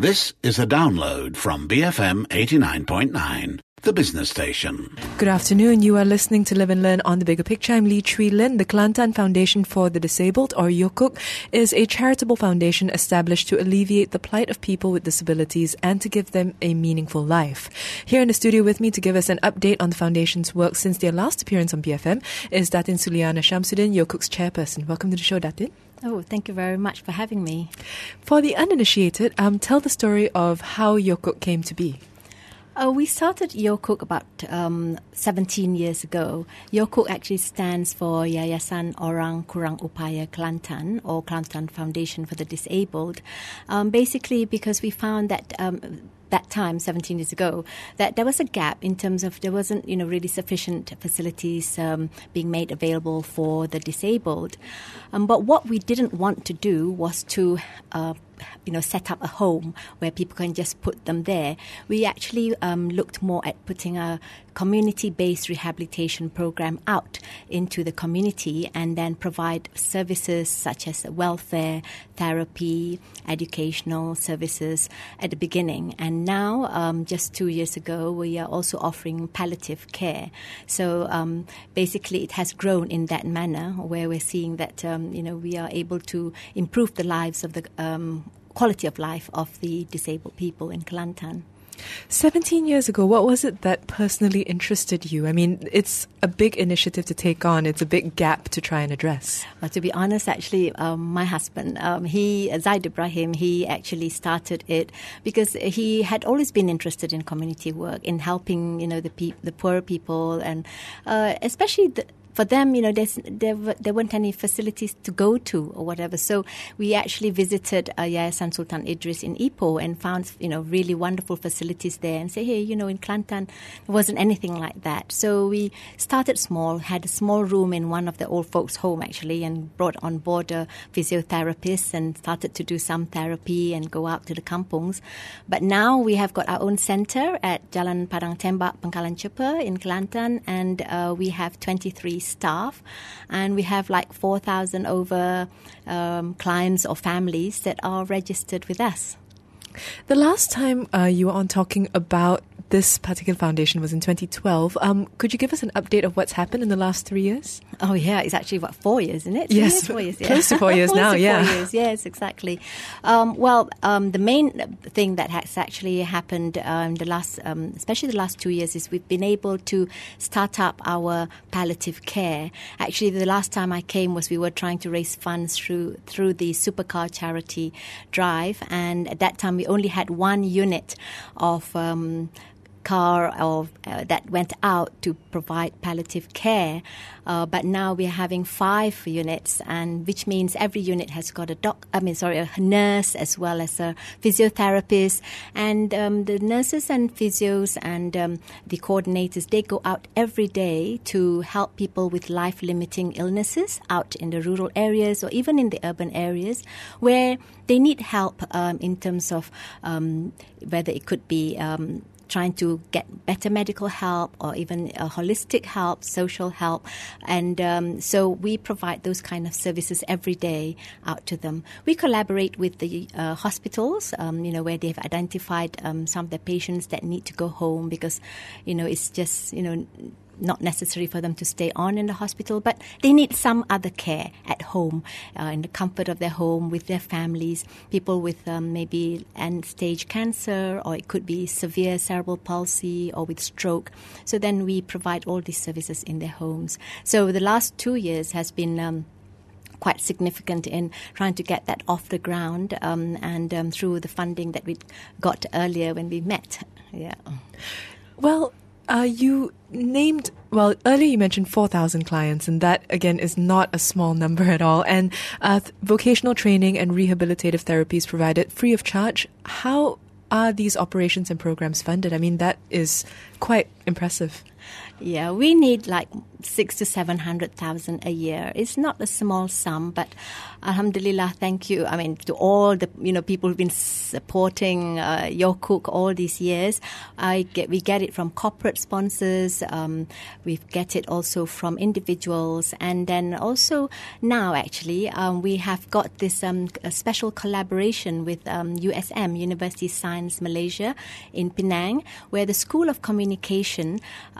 This is a download from BFM 89.9, the business station. Good afternoon. You are listening to Live and Learn on The Bigger Picture. I'm Lee Chui Lin. The Kelantan Foundation for the Disabled, or YOKUK, is a charitable foundation established to alleviate the plight of people with disabilities and to give them a meaningful life. Here in the studio with me to give us an update on the foundation's work since their last appearance on BFM is Datin Suliana Shamsuddin, YOKUK's chairperson. Welcome to the show, Datin. Oh, thank you very much for having me. For the uninitiated, tell the story of how YOKUK came to be. We started YOKUK about 17 years ago. YOKUK actually stands for Yayasan Orang Kurang Upaya Kelantan, or Kelantan Foundation for the Disabled. Basically because we found that that time, 17 years ago, that there was a gap in terms of there wasn't, really sufficient facilities being made available for the disabled. But what we didn't want to do was to set up a home where people can just put them there. We actually looked more at putting a community-based rehabilitation program out into the community and then provide services such as welfare, therapy, educational services at the beginning. And now, just 2 years ago, we are also offering palliative care. So basically it has grown in that manner where we're seeing that, we are able to improve the lives of the quality of life of the disabled people in Kelantan. 17 years ago, what was it that personally interested you? I mean, it's a big initiative to take on. It's a big gap to try and address. Well, to be honest, actually, my husband, Zaid Ibrahim, he actually started it because he had always been interested in community work, in helping, the poor people, and especially for them, there weren't any facilities to go to or whatever. So we actually visited Yayasan Sultan Idris in Ipoh and found, really wonderful facilities there and say, hey, in Kelantan, there wasn't anything like that. So we started small, had a small room in one of the old folks' home actually, and brought on board a physiotherapist and started to do some therapy and go out to the kampungs. But now we have got our own center at Jalan Padang Tembak, Pangkalan Cepa in Kelantan, and we have 23 staff, and we have like 4,000 over clients or families that are registered with us. The last time you were on talking about this particular foundation was in 2012. Could you give us an update of what's happened in the last 3 years? Oh, yeah. It's actually, 4 years, isn't it? Yes. 4 years, yeah. Close to 4 years now, yeah. 4 years, yes, exactly. The main thing that has actually happened in the last, especially the last 2 years, is we've been able to start up our palliative care. Actually, the last time I came was we were trying to raise funds through the Supercar charity drive, and at that time we only had one unit of car that went out to provide palliative care, but now we're having 5 units, and which means every unit has got a nurse as well as a physiotherapist, and the nurses and physios and the coordinators, they go out every day to help people with life-limiting illnesses out in the rural areas or even in the urban areas where they need help in terms of whether it could be trying to get better medical help or even holistic help, social help. And so we provide those kind of services every day out to them. We collaborate with the hospitals, where they've identified some of the patients that need to go home because, it's just, not necessary for them to stay on in the hospital, but they need some other care at home, in the comfort of their home with their families, people with maybe end-stage cancer, or it could be severe cerebral palsy or with stroke. So then we provide all these services in their homes. So the last 2 years has been quite significant in trying to get that off the ground, and through the funding that we got earlier when we met. Yeah. Well, earlier you mentioned 4,000 clients, and that, again, is not a small number at all. And vocational training and rehabilitative therapies provided free of charge. How are these operations and programs funded? I mean, that is quite impressive. Yeah, we need like 600,000 to 700,000 a year. It's not a small sum, but alhamdulillah, thank you. I mean, to all the people who've been supporting Your Cook all these years. We get it from corporate sponsors. We get it also from individuals, and then also now actually we have got this a special collaboration with USM, University of Science Malaysia in Penang, where the School of Communication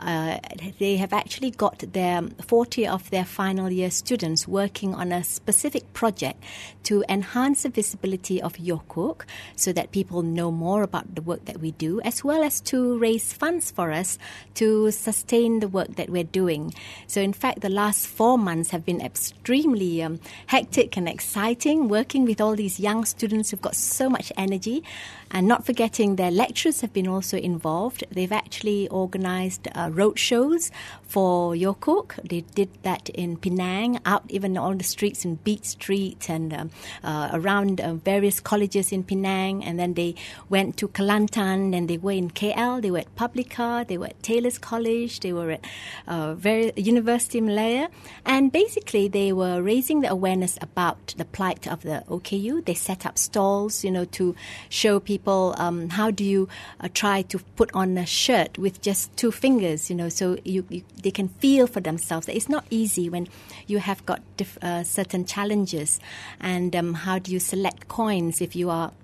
they have actually got 40 of their final year students working on a specific project to enhance the visibility of Your Cook so that people know more about the work that we do, as well as to raise funds for us to sustain the work that we're doing. So in fact, the last 4 months have been extremely hectic and exciting, working with all these young students who've got so much energy, and not forgetting their lecturers have been also involved. They've actually organized road shows for Your Cook. They did that in Penang, out even on the streets in Beat Street and around various colleges in Penang. And then they went to Kelantan, and they were in KL, they were at Publica, they were at Taylor's College, they were at University of Malaya. And basically they were raising the awareness about the plight of the OKU. They set up stalls, to show people how do you try to put on a shirt with just 2 fingers, so they can feel for themselves. It's not easy when you have got certain challenges. And how do you select coins if you are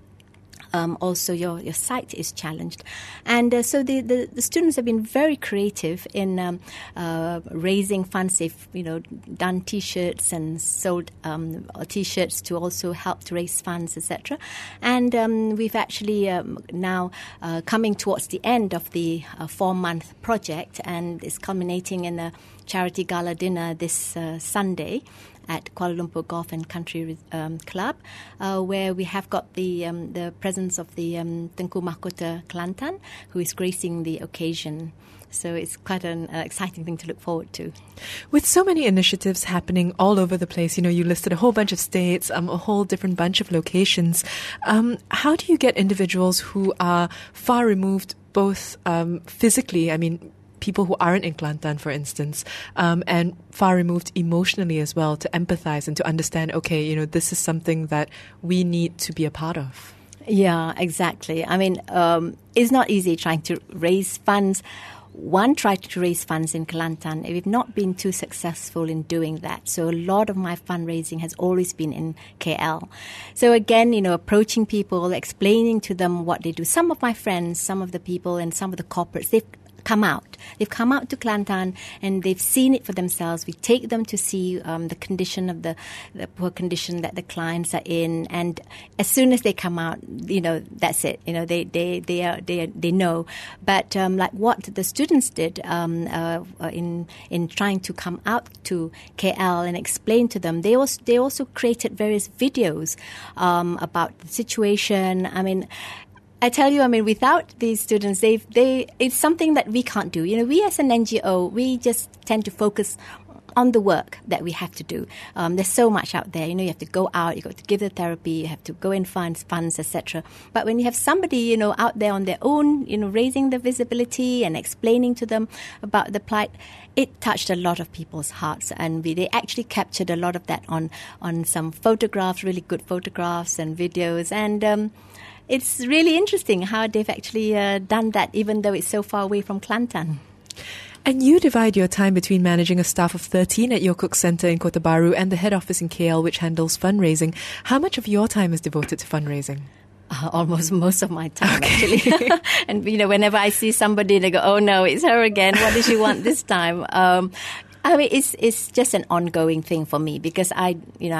also your sight is challenged. And so the students have been very creative in raising funds. They've done T-shirts and sold T-shirts to also help to raise funds, etc. And we've actually now coming towards the end of the 4-month project, and it's culminating in a charity gala dinner this Sunday at Kuala Lumpur Golf and Country Club, where we have got the presence of the Tengku Mahkota Kelantan, who is gracing the occasion. So it's quite an exciting thing to look forward to. With so many initiatives happening all over the place, you listed a whole bunch of states, a whole different bunch of locations. How do you get individuals who are far removed, both physically, people who aren't in Kelantan, for instance, and far removed emotionally as well, to empathize and to understand, okay, this is something that we need to be a part of? Yeah, exactly. It's not easy trying to raise funds. One tried to raise funds in Kelantan. We've not been too successful in doing that. So a lot of my fundraising has always been in KL. So again, approaching people, explaining to them what they do. Some of my friends, some of the people and some of the corporates, they've come out. They've come out to Kelantan and they've seen it for themselves. We take them to see the condition of the poor condition that the clients are in, and as soon as they come out, that's it. They know. But like what the students did in trying to come out to KL and explain to them, they also created various videos about the situation. I tell you, without these students, it's something that we can't do. We as an NGO, we just tend to focus on the work that we have to do. There's so much out there. You have to go out, you got to give the therapy, you have to go and find funds, etc. But when you have somebody, out there on their own, raising the visibility and explaining to them about the plight, it touched a lot of people's hearts. And they actually captured a lot of that on some photographs, really good photographs and videos. And it's really interesting how they've actually done that, even though it's so far away from Kelantan. And you divide your time between managing a staff of 13 at Your Cook Centre in Kota Bharu and the head office in KL, which handles fundraising. How much of your time is devoted to fundraising? Almost most of my time, actually. And, whenever I see somebody, they go, oh no, it's her again. What does she want this time? It's just an ongoing thing for me because my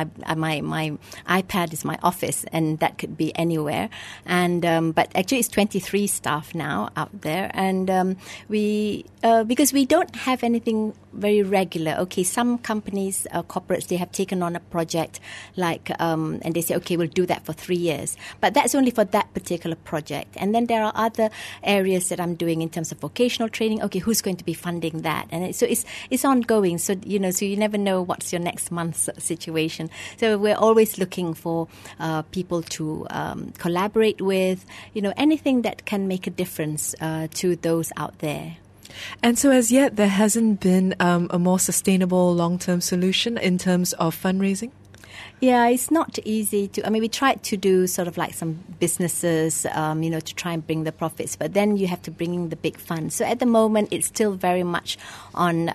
iPad is my office and that could be anywhere. And but actually, it's 23 staff now out there, and because we don't have anything very regular. Okay, some companies, corporates, they have taken on a project and they say, okay, we'll do that for 3 years, but that's only for that particular project. And then there are other areas that I'm doing in terms of vocational training. Okay, who's going to be funding that? And so it's ongoing. So so you never know what's your next month's situation. So we're always looking for people to collaborate with. Anything that can make a difference to those out there. And so as yet, there hasn't been a more sustainable long-term solution in terms of fundraising? Yeah, it's not easy to. I mean, we tried to do sort of like some businesses, to try and bring the profits, but then you have to bring in the big funds. So at the moment, it's still very much on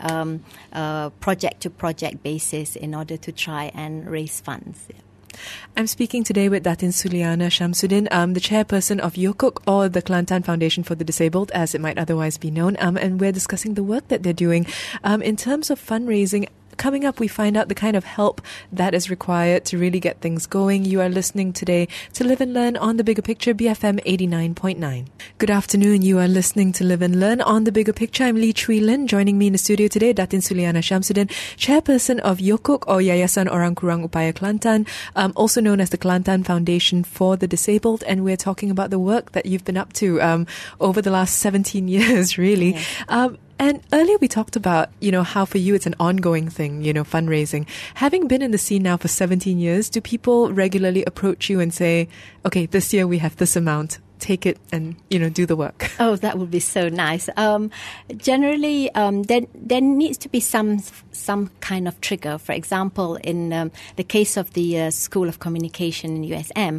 project to project basis in order to try and raise funds. Yeah. I'm speaking today with Datin Suliana Shamsuddin, the chairperson of Yokuk, or the Kelantan Foundation for the Disabled, as it might otherwise be known, and we're discussing the work that they're doing. In terms of fundraising, coming up, we find out the kind of help that is required to really get things going. You are listening today to Live and Learn on The Bigger Picture, BFM 89.9. Good afternoon. You are listening to Live and Learn on The Bigger Picture. I'm Lee Chui Lin. Joining me in the studio today, Datin Suliana Shamsuddin, chairperson of Yokuk, or Yayasan Orang Kurang Upaya Kelantan, also known as the Kelantan Foundation for the Disabled. And we're talking about the work that you've been up to over the last 17 years, really. Yeah. And earlier we talked about, how for you it's an ongoing thing, fundraising. Having been in the scene now for 17 years, do people regularly approach you and say, okay, this year we have this amount, take it and, do the work? Oh, that would be so nice. Generally, there needs to be some kind of trigger. For example, in the case of the School of Communication in USM,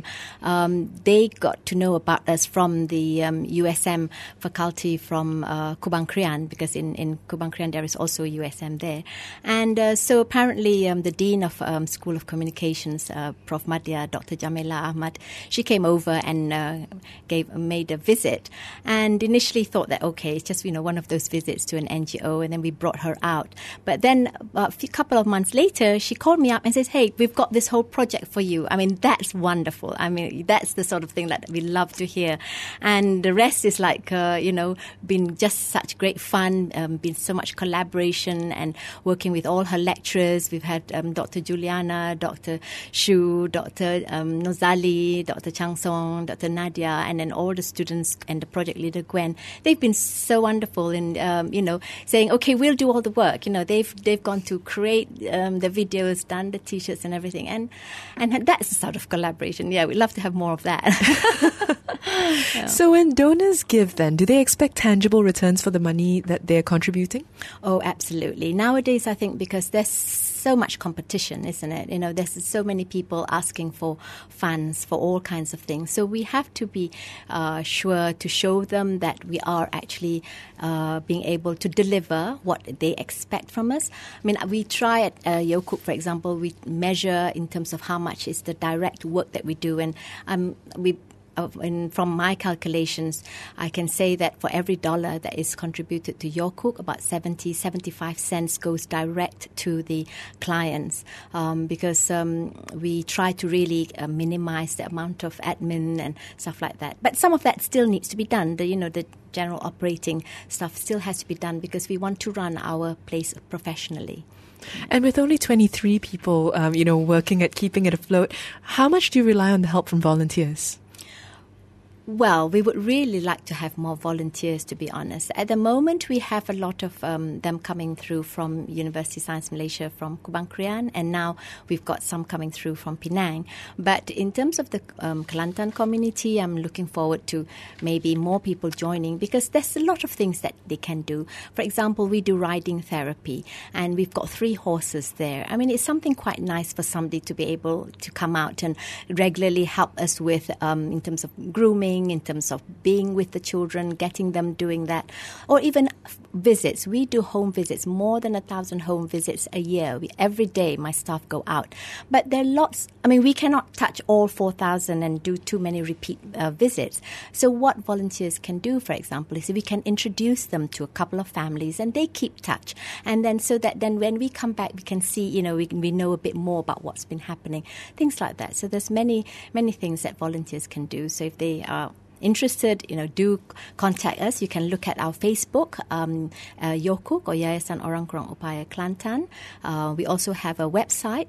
they got to know about us from the USM faculty from Kubang Krian, because in Kubang Krian there is also USM there. And so apparently the Dean of School of Communications, Prof. Madhya, Dr. Jamila Ahmad, she came over and made a visit, and initially thought that, okay, it's just, one of those visits to an NGO, and then we brought her out. But then a couple of months later, she called me up and says, hey, we've got this whole project for you. I mean, that's wonderful. I mean, that's the sort of thing that we love to hear. And the rest is like, been just such great fun, been so much collaboration and working with all her lecturers. We've had Dr. Juliana, Dr. Shu, Dr. Nozali, Dr. Chang Song, Dr. Nadia, and then all the students and the project leader, Gwen. They've been so wonderful in, saying, okay, we'll do all the work. They've gone to create the videos, done the T-shirts and everything. And that's the sort of collaboration. Yeah, we'd love to have more of that. Yeah. So when donors give then, do they expect tangible returns for the money that they're contributing? Oh, absolutely. Nowadays, I think because there's so much competition, isn't it? There's so many people asking for funds for all kinds of things. So we have to be sure to show them that we are actually being able to deliver what they expect from us. I mean, we try at Yokuk, for example, we measure in terms of how much is the direct work that we do, and from my calculations, I can say that for every dollar that is contributed to Yokuk, about 75 cents goes direct to the clients, because we try to really minimize the amount of admin and stuff like that. But some of that still needs to be done. The general operating stuff still has to be done because we want to run our place professionally. And with only 23 people, working at keeping it afloat, how much do you rely on the help from volunteers? Well, we would really like to have more volunteers, to be honest. At the moment, we have a lot of them coming through from University of Science Malaysia, from Kubang Krian, and now we've got some coming through from Penang. But in terms of the Kelantan community, I'm looking forward to maybe more people joining, because there's a lot of things that they can do. For example, we do riding therapy, and we've got 3 horses there. I mean, it's something quite nice for somebody to be able to come out and regularly help us with in terms of grooming, in terms of being with the children, getting them doing that, or even visits. We do home visits, more than 1,000 home visits a year. Every day my staff go out. But there are lots, we cannot touch all 4,000 and do too many repeat visits. So what volunteers can do, for example, is we can introduce them to a couple of families and they keep touch. And then so that then when we come back, we can see, we know a bit more about what's been happening, things like that. So there's many things that volunteers can do. So if they are interested, do contact us. You can look at our Facebook, Yokuk, or Yayasan Orang Kurang Upaya Kelantan. We also have a website,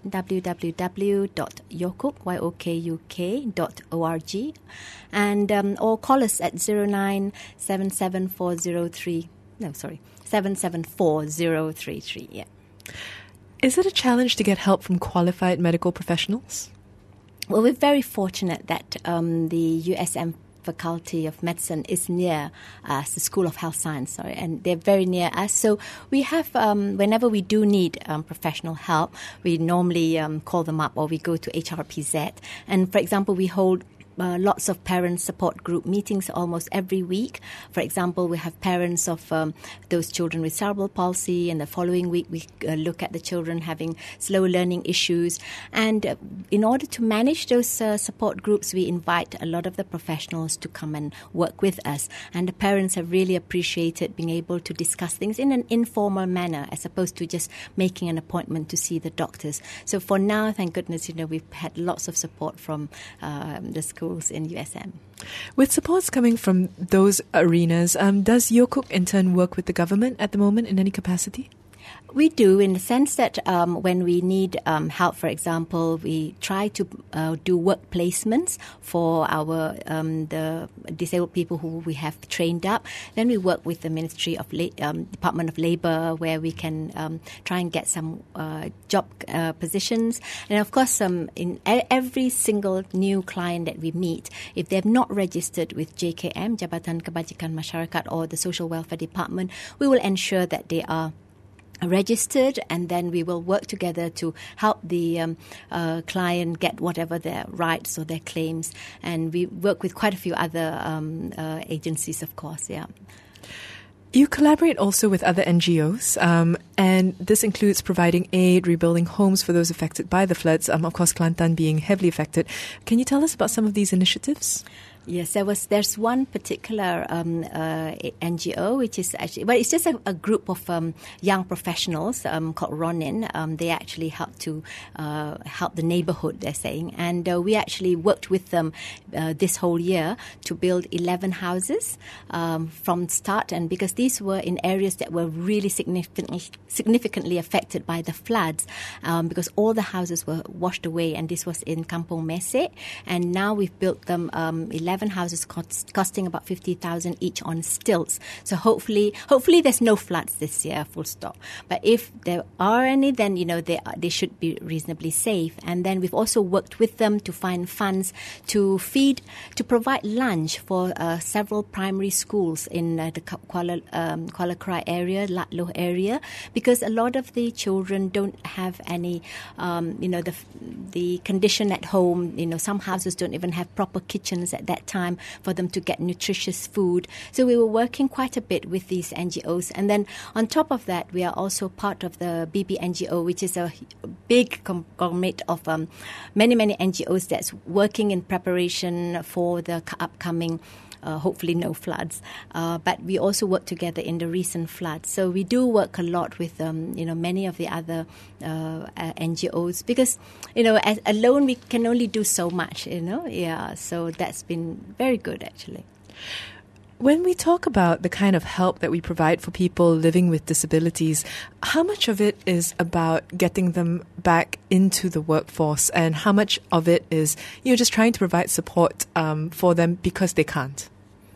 www.yokuk.org, and or call us at 097740333. Yeah. Is it a challenge to get help from qualified medical professionals? Well, we're very fortunate that the USM Faculty of Medicine is near us, the School of Health Science, and they're very near us. So we have, whenever we do need professional help, we normally call them up, or we go to HRPZ. And for example, we hold lots of parent support group meetings almost every week. For example, we have parents of those children with cerebral palsy, and the following week we look at the children having slow learning issues. And in order to manage those support groups, we invite a lot of the professionals to come and work with us. And the parents have really appreciated being able to discuss things in an informal manner, as opposed to just making an appointment to see the doctors. So for now, thank goodness, we've had lots of support from the schools in USM. With supports coming from those arenas, does Yokuk in turn work with the government at the moment in any capacity? We do, in the sense that when we need help, for example, we try to do work placements for our the disabled people who we have trained up. Then we work with the Ministry of Department of Labour, where we can try and get some job positions. And of course, in every single new client that we meet, if they've not registered with JKM, Jabatan Kebajikan Masyarakat, or the Social Welfare Department, we will ensure that they are registered, and then we will work together to help the client get whatever their rights or their claims. And we work with quite a few other agencies, of course, yeah. You collaborate also with other NGOs, and this includes providing aid, rebuilding homes for those affected by the floods, of course Kelantan being heavily affected. Can you tell us about some of these initiatives? Yes, there's one particular NGO, which is actually, well, it's just a group of young professionals called Ronin. They actually help to help the neighborhood, they're saying. And we actually worked with them this whole year to build 11 houses from start. And because these were in areas that were really significantly affected by the floods, because all the houses were washed away. And this was in Kampung Mesek. And now we've built them 11 houses costing about 50,000 each on stilts. So hopefully there's no floods this year, full stop. But if there are any, then they should be reasonably safe. And then we've also worked with them to find funds to provide lunch for several primary schools in the Kuala Krai area, Lat Loh area, because a lot of the children don't have any, the condition at home. Some houses don't even have proper kitchens at that time for them to get nutritious food. So we were working quite a bit with these NGOs. And then on top of that, we are also part of the BBNGO, which is a big conglomerate of many, many NGOs that's working in preparation for the upcoming hopefully no floods. But we also work together in the recent floods. So we do work a lot with, many of the other NGOs, because, as alone we can only do so much, Yeah, so that's been very good, actually. When we talk about the kind of help that we provide for people living with disabilities, how much of it is about getting them back into the workforce, and how much of it is, just trying to provide support for them because they can't?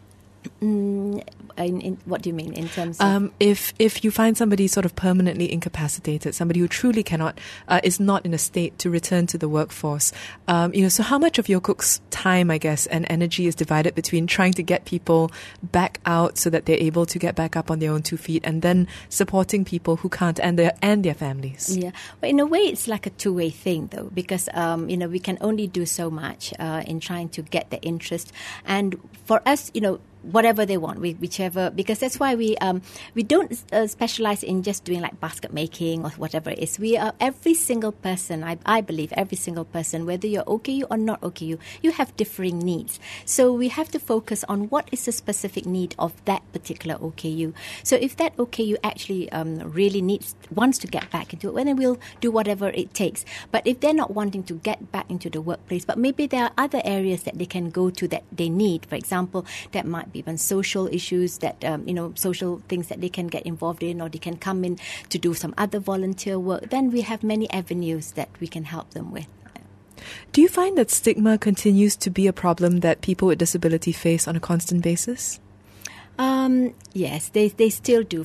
What do you mean in terms of? If you find somebody sort of permanently incapacitated, somebody who truly cannot, is not in a state to return to the workforce, so how much of Yokuk's time, I guess, and energy is divided between trying to get people back out so that they're able to get back up on their own 2 feet, and then supporting people who can't, and their families? Yeah, but in a way it's like a two-way thing, though, because we can only do so much in trying to get their interest. And for us, whatever they want, whichever, because that's why we don't specialize in just doing like basket making or whatever it is. We are every single person. I believe every single person, whether you're OKU or not OKU, you have differing needs. So we have to focus on what is the specific need of that particular OKU. So if that OKU actually really wants to get back into it, well, then we'll do whatever it takes. But if they're not wanting to get back into the workplace, but maybe there are other areas that they can go to that they need. For example, that might be even social issues that, social things that they can get involved in, or they can come in to do some other volunteer work, then we have many avenues that we can help them with. Do you find that stigma continues to be a problem that people with disability face on a constant basis? Yes, they still do.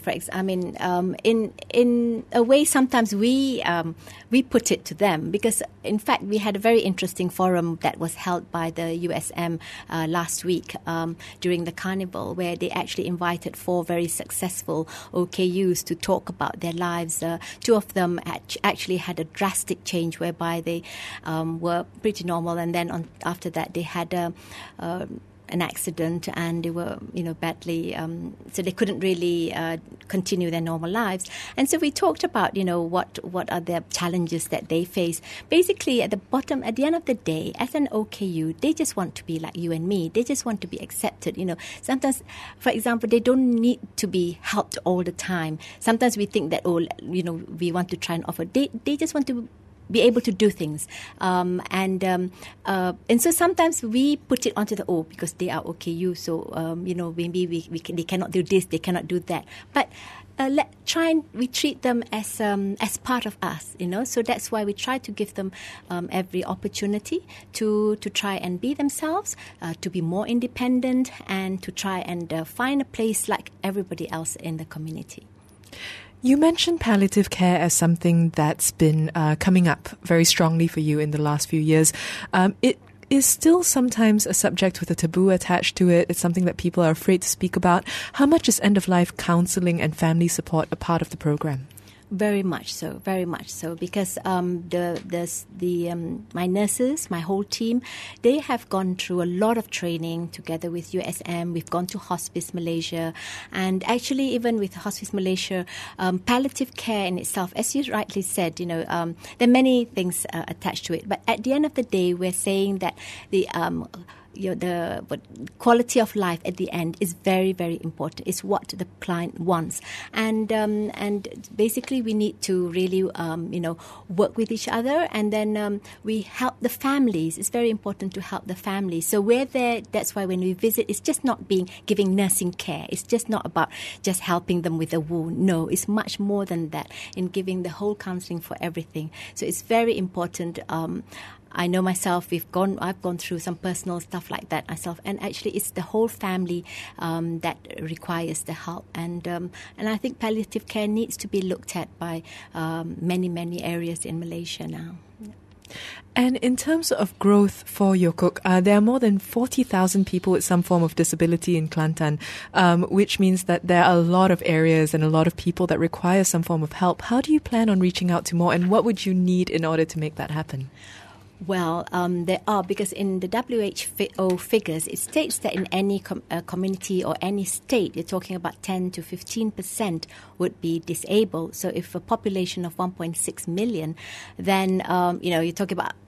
In a way, sometimes we put it to them, because in fact we had a very interesting forum that was held by the USM last week during the carnival, where they actually invited 4 very successful OKUs to talk about their lives. 2 of them actually had a drastic change, whereby they were pretty normal, and then after that they had an accident, and they were, badly, so they couldn't really continue their normal lives. And so we talked about, what are the challenges that they face. Basically, at the end of the day, as an OKU, they just want to be like you and me. They just want to be accepted. Sometimes, for example, they don't need to be helped all the time. Sometimes we think that, we want to try and offer. They just want to be able to do things, and so sometimes we put it onto because they are OKU, so maybe they cannot do this, they cannot do that, but we treat them as part of us, so that's why we try to give them every opportunity to try and be themselves, to be more independent, and to try and find a place like everybody else in the community. You mentioned palliative care as something that's been coming up very strongly for you in the last few years. It is still sometimes a subject with a taboo attached to it. It's something that people are afraid to speak about. How much is end-of-life counselling and family support a part of the program? Very much so, because my nurses, my whole team, they have gone through a lot of training together with USM. We've gone to Hospice Malaysia, and actually even with Hospice Malaysia, palliative care in itself, as you rightly said, there are many things attached to it. But at the end of the day, we're saying that the quality of life at the end is very, very important. It's what the client wants, and basically we need to really work with each other, and then we help the families. It's very important to help the families. So we're there. That's why when we visit, it's just not giving nursing care. It's just not about just helping them with a wound. No, it's much more than that, in giving the whole counselling for everything. So it's very important. I know myself, I've gone through some personal stuff like that myself, and actually it's the whole family that requires the help, and I think palliative care needs to be looked at by many areas in Malaysia now. And in terms of growth for Yokuk, there are more than 40,000 people with some form of disability in Kelantan, which means that there are a lot of areas and a lot of people that require some form of help. How do you plan on reaching out to more, and what would you need in order to make that happen? Well, there are, because in the WHO figures, it states that in any community or any state, you're talking about 10 to 15% would be disabled. So if a population of 1.6 million, then, you're talking about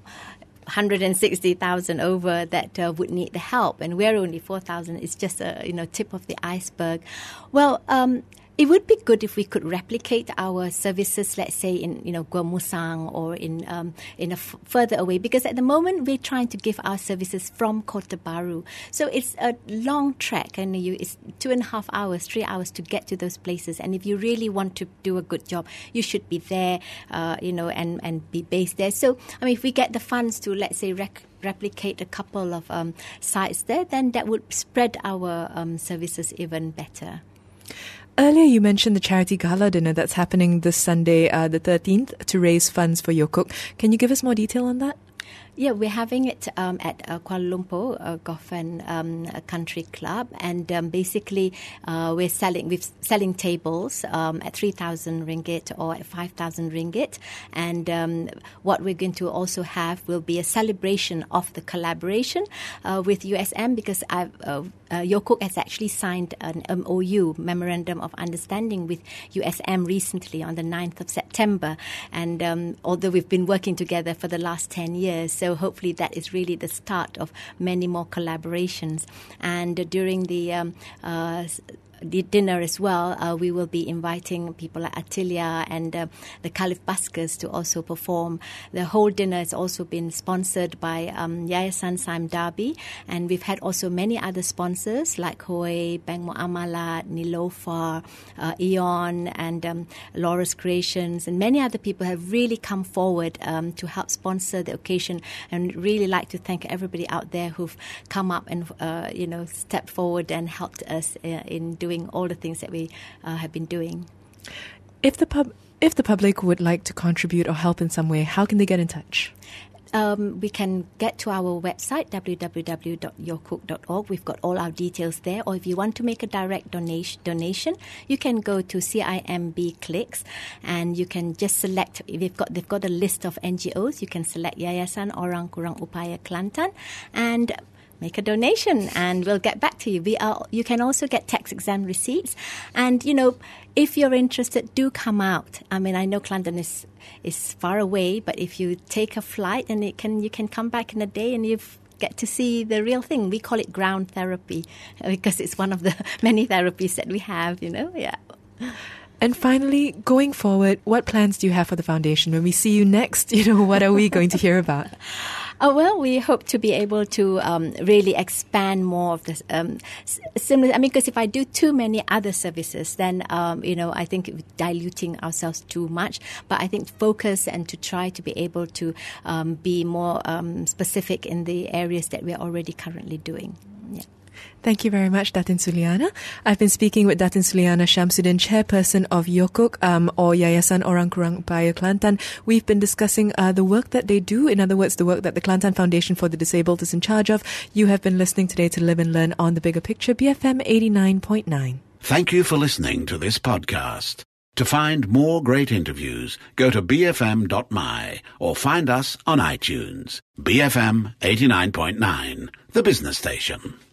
160,000 over that would need the help, and we're only 4,000. It's just a tip of the iceberg. Well, it would be good if we could replicate our services, let's say in Gua Musang or in a further away, because at the moment we're trying to give our services from Kota Bharu. So it's a long trek, and it's 2.5 hours, 3 hours to get to those places. And if you really want to do a good job, you should be there, and be based there. So if we get the funds to, let's say, replicate a couple of sites there, then that would spread our services even better. Earlier, you mentioned the charity gala dinner that's happening this Sunday, the 13th, to raise funds for Yokuk. Can you give us more detail on that? Yeah, we're having it at Kuala Lumpur Golf and Country Club, and basically we're selling tables at 3,000 ringgit or at 5,000 ringgit, and what we're going to also have will be a celebration of the collaboration with USM, because Yokuk has actually signed an MOU, Memorandum of Understanding, with USM recently on the 9th of September, and although we've been working together for the last 10 years, so hopefully that is really the start of many more collaborations. And during the the dinner as well, we will be inviting people like Atilia and the Caliph Buskers to also perform. The whole dinner has also been sponsored by Yayasan Saim Darby, and we've had also many other sponsors like Hoi, Bank Muamalat, Nilofer, Eon, and Laura's Creations, and many other people have really come forward to help sponsor the occasion, and really like to thank everybody out there who've come up and stepped forward and helped us in doing all the things that we have been doing. If the public would like to contribute or help in some way, how can they get in touch? We can get to our website, www.yourcook.org. We've got all our details there. Or if you want to make a direct donation, you can go to CIMB Clicks, and you can just select. They've got a list of NGOs. You can select Yayasan Orang Kurang Upaya Kelantan and make a donation, and we'll get back to you. You can also get tax exempt receipts, and if you're interested, do come out. I mean, I know Kelantan is far away, but if you take a flight, and you can come back in a day, and you get to see the real thing. We call it ground therapy because it's one of the many therapies that we have. Yeah. And finally, going forward, what plans do you have for the foundation? When we see you next, what are we going to hear about? Well, we hope to be able to really expand more of this similar. I mean, because if I do too many other services, then I think diluting ourselves too much. But I think focus and to try to be able to be more specific in the areas that we are already currently doing. Yeah. Thank you very much, Datin Suliana. I've been speaking with Datin Suliana Shamsuddin, chairperson of Yocook, or Yayasan Orang Kurang Upaya Kelantan. We've been discussing the work that they do, in other words, the work that the Kelantan Foundation for the Disabled is in charge of. You have been listening today to Live and Learn on The Bigger Picture, BFM 89.9. Thank you for listening to this podcast. To find more great interviews, go to bfm.my or find us on iTunes. BFM 89.9, the business station.